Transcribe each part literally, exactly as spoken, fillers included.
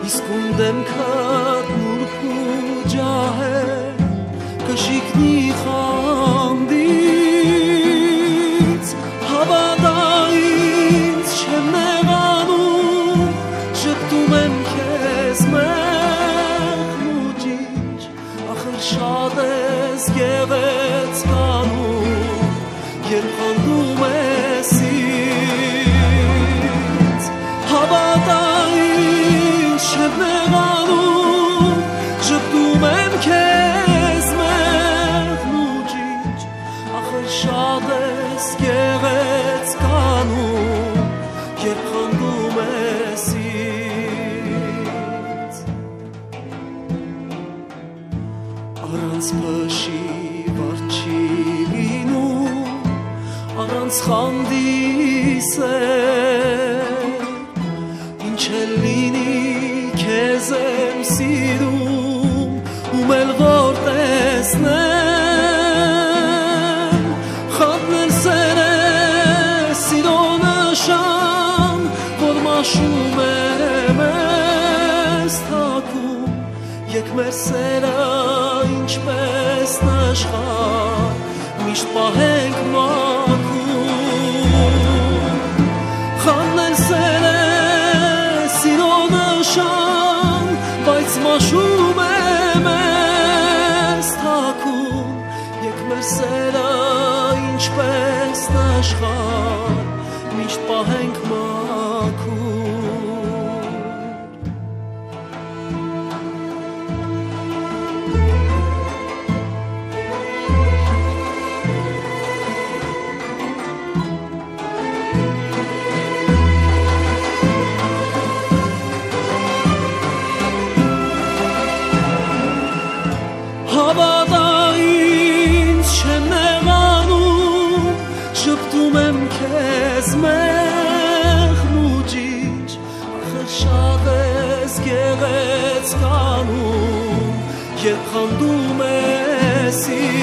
իսկուն դեմքդ մուրխու ջահ է կշիկնի խանդից հավատա ինձ չեմ նեղանում ժպտում եմ քեզ մեղմ ու ճիչ ախր շատ ես գեղեցկանում երբ խանդում ես ինձ հավատա ինձ չեմ նեղանում ժպտում եմ քեզ մեղմ ու ճիչ ախր շատ ես գեղեցկանում երբ խանդում ես ինձ առանց փշի վարդ չի լինում առանց խանդիս է ինչ էլ լինի քեզ եմ սիրում ում էլ որ տեսնեմ խանդնել սեր է սիրո նշան որ մաշում է մեզ թակում եկ մեր սերը ինչպես նշխան միշտ պահենք մաքրում խանդնել սեր է սիրո նշան բայց մաշում է մեզ թակում եկ մեր սերը ինչպես նշխան միշտ պահենք մաքուր հավատա ինձ չեմ նեղանում ժպտում եմ քեզ մեղմ ու ճիչ ախր շատ ես գեղեցկանում երբ խանդում ես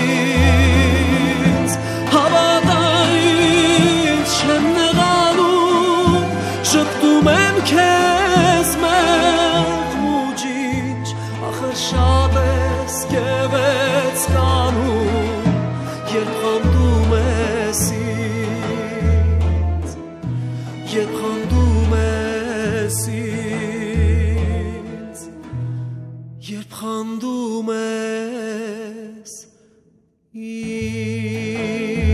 ինձ հավատա ինձ չեմ նեղանում ժպտում եմ քեզ մեղմ ու ճիչ ախր շատ ես գեղեցկանում երբ խանդում ես ինձ երբ խանդում ես ինձ երբ խանդում ես ինձ